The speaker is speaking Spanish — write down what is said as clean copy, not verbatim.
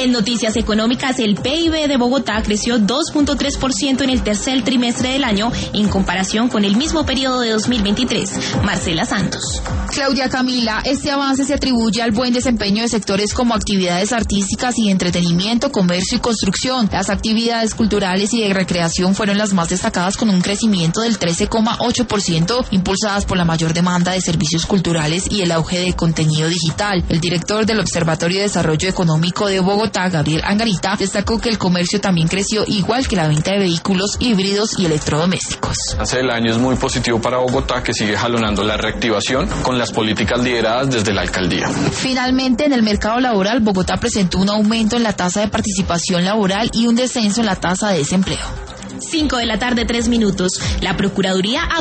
En noticias económicas, el PIB de Bogotá creció 2.3% en el tercer trimestre del año en comparación con el mismo periodo de 2023. Marcela Santos. Claudia Camila, este avance se atribuye al buen desempeño de sectores como actividades artísticas y de entretenimiento, comercio y construcción. Las actividades culturales y de recreación fueron las más destacadas con un crecimiento del 13,8%, impulsadas por la mayor demanda de servicios culturales y el auge de contenido digital. El director del Observatorio de Desarrollo Económico de Bogotá, Gabriel Angarita, destacó que el comercio también creció igual que la venta de vehículos híbridos y electrodomésticos. El año es muy positivo para Bogotá, que sigue jalonando la reactivación con las políticas lideradas desde la alcaldía. Finalmente, en el mercado laboral, Bogotá presentó un aumento en la tasa de participación laboral y un descenso en la tasa de desempleo. 5 de la tarde, 3 minutos. La Procuraduría